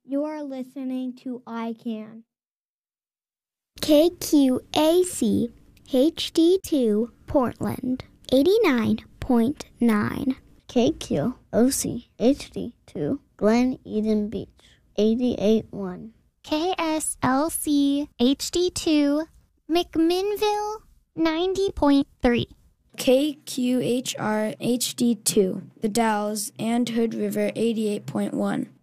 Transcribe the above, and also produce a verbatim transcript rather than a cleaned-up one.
You're listening to I CAN. K Q A C H D two Portland, eighty-nine point nine. K Q O C H D two Glen Eden Beach, eighty-eight point one. K S L C H D two McMinnville, ninety point three. K Q H R H D two The Dalles and Hood River, eighty-eight point one.